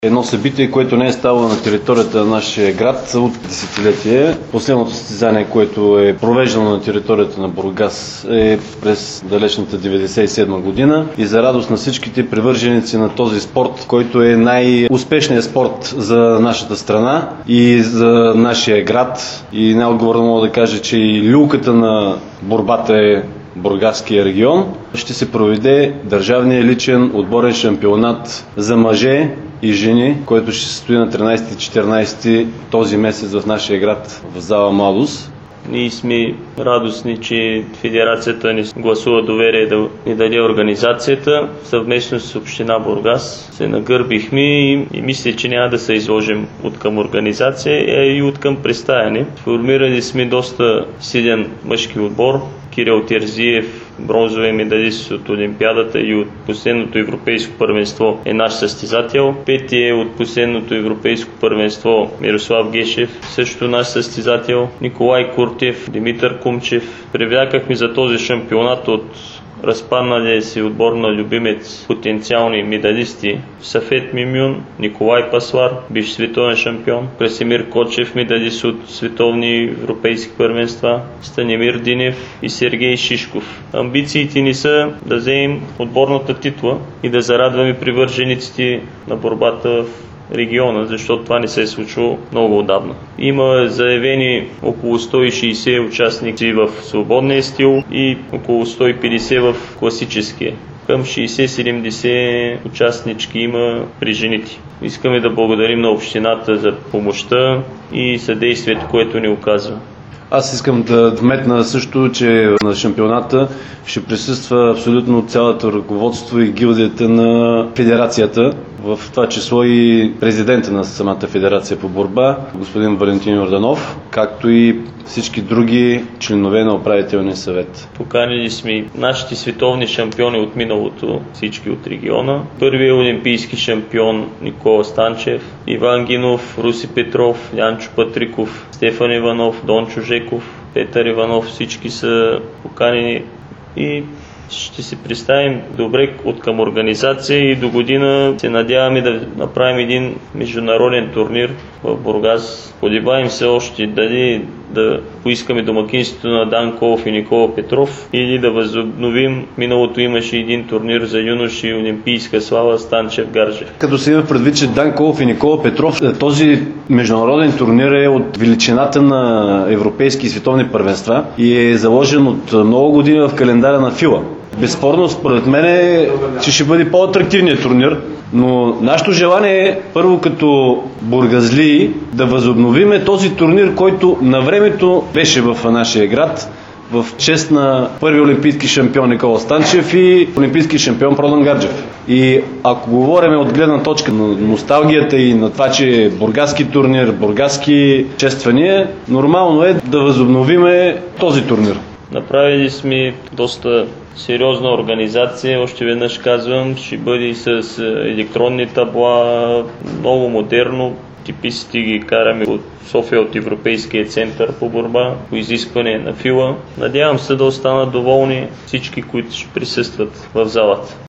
Едно събитие, което не е ставало на територията на нашия град от десетилетие. Последното състезание, което е провеждано на територията на Бургас, е през далечната 1997 година и за радост на всичките привърженици на този спорт, който е най-успешният спорт за нашата страна и за нашия град. И най-отговорно мога да кажа, че и люлката на борбата е Бургаския регион. Ще се проведе държавния личен отборен шампионат за мъже и жени, който ще се състои на 13 и 14 този месец в нашия град в зала Младост. Ние сме радостни, че Федерацията ни гласува доверие да ни даде организацията. Съвместно с община Бургас се нагърбихме и мисля, че няма да се изложим от към организация и от към представяне. Формирали сме доста силен мъжки отбор. Кирил Терзиев, бронзови медалист от Олимпиадата и от последното европейско първенство е наш състезател. Пети е от последното европейско първенство Мирослав Гешев, също наш състезател. Николай Куртев, Димитър Кумчев. Привлякахме за този шампионат от разпадналия си отбор на любимец потенциални медалисти Сафет Мимюн, Николай Паслар, бивш световен шампион, Красимир Кочев, медалист от световни европейски първенства, Станимир Динев и Сергей Шишков. Амбициите ни са да вземем отборната титла и да зарадваме привържениците на борбата в региона, защото това не се е случило много отдавна. Има заявени около 160 участници в свободния стил и около 150 в класическия. Към 60-70 участнички има при жените. Искаме да благодарим на общината за помощта и съдействието, което ни оказва. Аз искам да вметна също, че на шампионата ще присъства абсолютно цялото ръководство и гилдията на федерацията, в това число и президента на самата федерация по борба, господин Валентин Йорданов, както и всички други членове на управителния съвет. Поканили сме нашите световни шампиони от миналото, всички от региона. Първият олимпийски шампион Никола Станчев, Иван Гинов, Руси Петров, Янчо Патриков, Стефан Иванов, Дончо Жеков, Петър Иванов, всички са поканени и ще се представим добре от към организация и до година се надяваме да направим един международен турнир в Бургас. Колебаем се още дали да поискаме домакинството на Дан Колов и Никола Петров или да възобновим. Миналото имаше един турнир за юноши и олимпийска слава Станчев Гаржев. Като се има предвид, че Дан Колов и Никола Петров, този международен турнир е от величината на европейски и световни първенства и е заложен от много години в календара на ФИЛА. Безспорно, според мен че ще бъде по-атрактивният турнир, но нашето желание е първо като бургазлии да възобновиме този турнир, който на времето беше в нашия град, в чест на първи олимпийски шампион Никола Станчев и олимпийски шампион Продан Гарджев. И ако говорим от гледна точка на носталгията и на това, че е бургаски турнир, бургаски чествания, нормално е да възобновиме този турнир. Направили сме доста сериозна организация, още веднъж казвам, ще бъде и с електронни табла, много модерно. Типисите ги караме от София, от Европейския център по борба, по изискване на ФИЛА. Надявам се да останат доволни всички, които ще присъстват в залата.